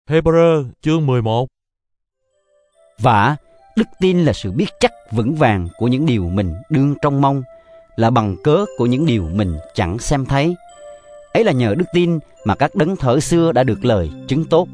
Hebrew chương 11. Vả, đức tin là sự biết chắc vững vàng của những điều mình đương trông mong, là bằng cớ của những điều mình chẳng xem thấy. Ấy là nhờ đức tin mà các đấng thuở xưa đã được lời chứng tốt.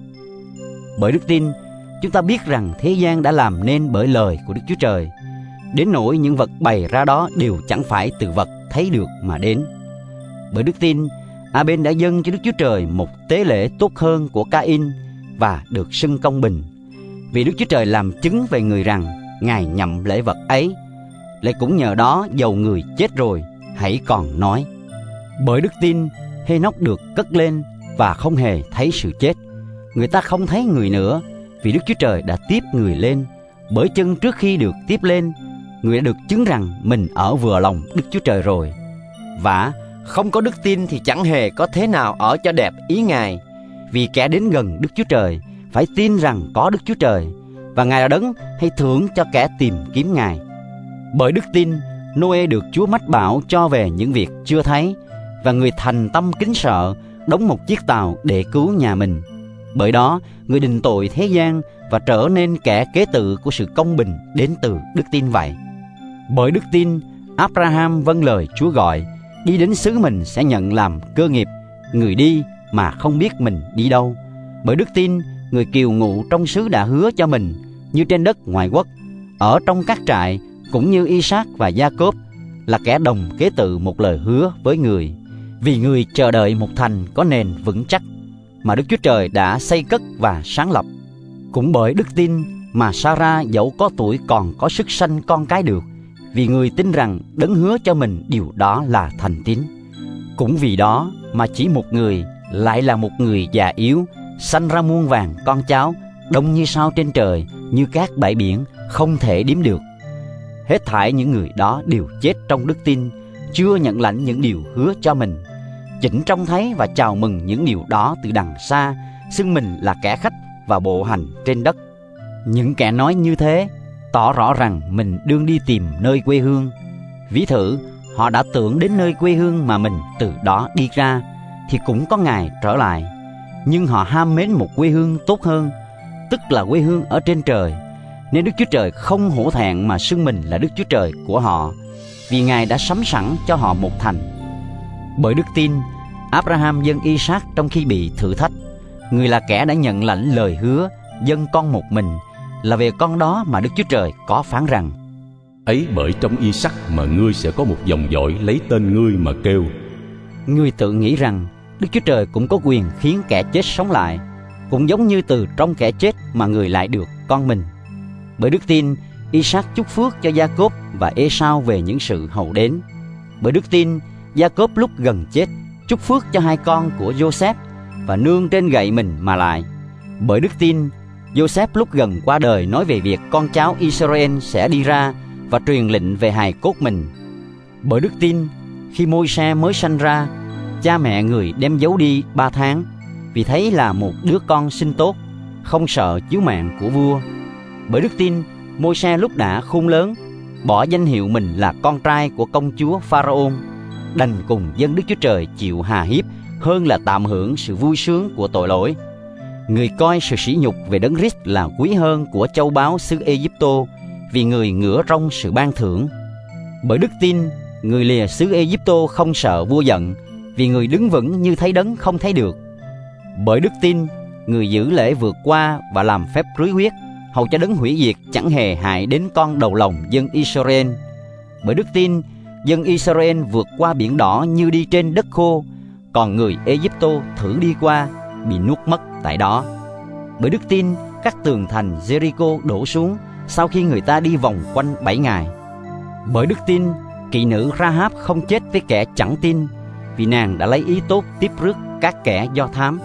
Bởi đức tin, chúng ta biết rằng thế gian đã làm nên bởi lời của Đức Chúa Trời, đến nỗi những vật bày ra đó đều chẳng phải từ vật thấy được mà đến. Bởi đức tin, A-bên đã dâng cho Đức Chúa Trời một tế lễ tốt hơn của Ca-in và được xưng công bình, vì Đức Chúa Trời làm chứng về người rằng Ngài nhậm lễ vật ấy. Lại cũng nhờ đó, dầu người chết rồi, hãy còn nói. Bởi đức tin, Hê-nóc được cất lên và không hề thấy sự chết. Người ta không thấy người nữa, vì Đức Chúa Trời đã tiếp người lên. Bởi chân trước khi được tiếp lên, người đã được chứng rằng mình ở vừa lòng Đức Chúa Trời rồi. Vả, không có đức tin thì chẳng hề có thế nào ở cho đẹp ý Ngài. Vì kẻ đến gần Đức Chúa Trời phải tin rằng có Đức Chúa Trời, và Ngài là đấng hay thưởng cho kẻ tìm kiếm Ngài. Bởi đức tin, Nô-ê được Chúa mách bảo cho về những việc chưa thấy, và người thành tâm kính sợ, đóng một chiếc tàu để cứu nhà mình. Bởi đó, người định tội thế gian và trở nên kẻ kế tự của sự công bình đến từ đức tin vậy. Bởi đức tin, Abraham vâng lời Chúa gọi, đi đến xứ mình sẽ nhận làm cơ nghiệp, người đi mà không biết mình đi đâu. Bởi đức tin, người kiều ngụ trong xứ đã hứa cho mình, như trên đất ngoại quốc, ở trong các trại, cũng như Isaac và Gia-cốp, là kẻ đồng kế tự một lời hứa với người. Vì người chờ đợi một thành có nền vững chắc, mà Đức Chúa Trời đã xây cất và sáng lập. Cũng bởi đức tin mà Sa-ra dẫu có tuổi còn có sức sanh con cái được, vì người tin rằng đấng hứa cho mình điều đó là thành tín. Cũng vì đó mà chỉ một người, lại là một người già yếu, sanh ra muôn vàn con cháu, đông như sao trên trời, như các bãi biển, không thể đếm được. Hết thảy những người đó đều chết trong đức tin, chưa nhận lãnh những điều hứa cho mình, chỉnh trông thấy và chào mừng những điều đó từ đằng xa, xưng mình là kẻ khách và bộ hành trên đất. Những kẻ nói như thế tỏ rõ rằng mình đương đi tìm nơi quê hương. Ví thử, họ đã tưởng đến nơi quê hương mà mình từ đó đi ra, thì cũng có ngày trở lại. Nhưng họ ham mến một quê hương tốt hơn, tức là quê hương ở trên trời, nên Đức Chúa Trời không hổ thẹn mà xưng mình là Đức Chúa Trời của họ, vì Ngài đã sắm sẵn cho họ một thành. Bởi đức tin, Abraham dâng Isaac trong khi bị thử thách. Người là kẻ đã nhận lãnh lời hứa, dâng con một mình, là về con đó mà Đức Chúa Trời có phán rằng: ấy bởi trong Isaac mà ngươi sẽ có một dòng dõi lấy tên ngươi mà kêu. Người tự nghĩ rằng Đức Chúa Trời cũng có quyền khiến kẻ chết sống lại, cũng giống như từ trong kẻ chết mà người lại được con mình. Bởi đức tin, Isaac chúc phước cho Gia-cốp và Ê-sao về những sự hậu đến. Bởi đức tin, Gia-cốp lúc gần chết chúc phước cho hai con của Giô-sép và nương trên gậy mình mà lại. Bởi đức tin, Giô-sép lúc gần qua đời nói về việc con cháu Israel sẽ đi ra và truyền lệnh về hài cốt mình. Bởi đức tin, khi Môi-se mới sanh ra, cha mẹ người đem giấu đi 3 tháng, vì thấy là một đứa con sinh tốt, không sợ chiếu mạng của vua. Bởi đức tin, Môi-se lúc đã khôn lớn, bỏ danh hiệu mình là con trai của công chúa Pharaon, đành cùng dân Đức Chúa Trời chịu hà hiếp hơn là tạm hưởng sự vui sướng của tội lỗi. Người coi sự sỉ nhục về Đấng Christ là quý hơn của châu báu xứ Ê-díp-tô, vì người ngửa trong sự ban thưởng. Bởi đức tin, người lìa xứ Ê-díp-tô không sợ vua giận, vì người đứng vững như thấy đấng không thấy được. Bởi đức tin, người giữ lễ vượt qua và làm phép rưới huyết, hầu cho đấng hủy diệt chẳng hề hại đến con đầu lòng dân Israel. Bởi đức tin, dân Israel vượt qua biển đỏ như đi trên đất khô, còn người Ê-díp-tô thử đi qua, bị nuốt mất tại đó. Bởi đức tin, các tường thành Jericho đổ xuống sau khi người ta đi vòng quanh 7 ngày. Bởi đức tin, kỵ nữ Rahab không chết với kẻ chẳng tin, vì nàng đã lấy ý tốt tiếp rước các kẻ do thám.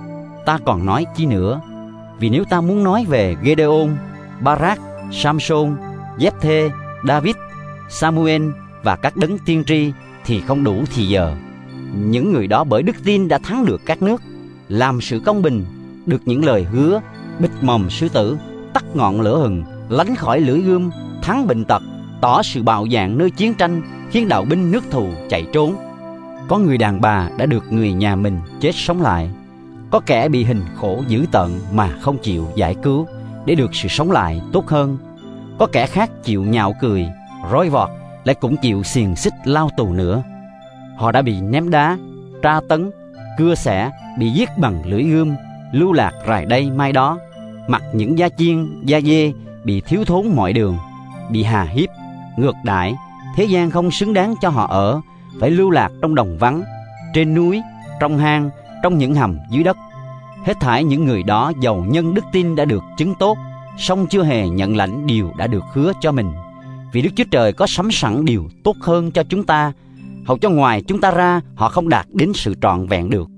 Ta còn nói chi nữa? Vì nếu ta muốn nói về Gideon, Barak, Samson, Giếp-thê, David, Samuel và các đấng tiên tri thì không đủ thì giờ. Những người đó bởi đức tin đã thắng được các nước, làm sự công bình, được những lời hứa, bịt mồm sư tử, tắt ngọn lửa hừng, lánh khỏi lưỡi gươm, thắng bệnh tật, tỏ sự bạo dạn nơi chiến tranh, khiến đạo binh nước thù chạy trốn. Có người đàn bà đã được người nhà mình chết sống lại. Có kẻ bị hình khổ dữ tợn mà không chịu giải cứu để được sự sống lại tốt hơn. Có kẻ khác chịu nhạo cười, rói vọt, lại cũng chịu xiềng xích lao tù nữa. Họ đã bị ném đá, tra tấn, cưa xẻ, bị giết bằng lưỡi gươm, lưu lạc rày đây mai đó, mặc những da chiên, da dê, bị thiếu thốn mọi đường, bị hà hiếp, ngược đãi, thế gian không xứng đáng cho họ ở, phải lưu lạc trong đồng vắng, trên núi, trong hang, trong những hầm dưới đất. Hết thảy những người đó giàu nhân đức tin đã được chứng tốt, song chưa hề nhận lãnh điều đã được hứa cho mình. Vì Đức Chúa Trời có sắm sẵn điều tốt hơn cho chúng ta, hầu cho ngoài chúng ta ra họ không đạt đến sự trọn vẹn được.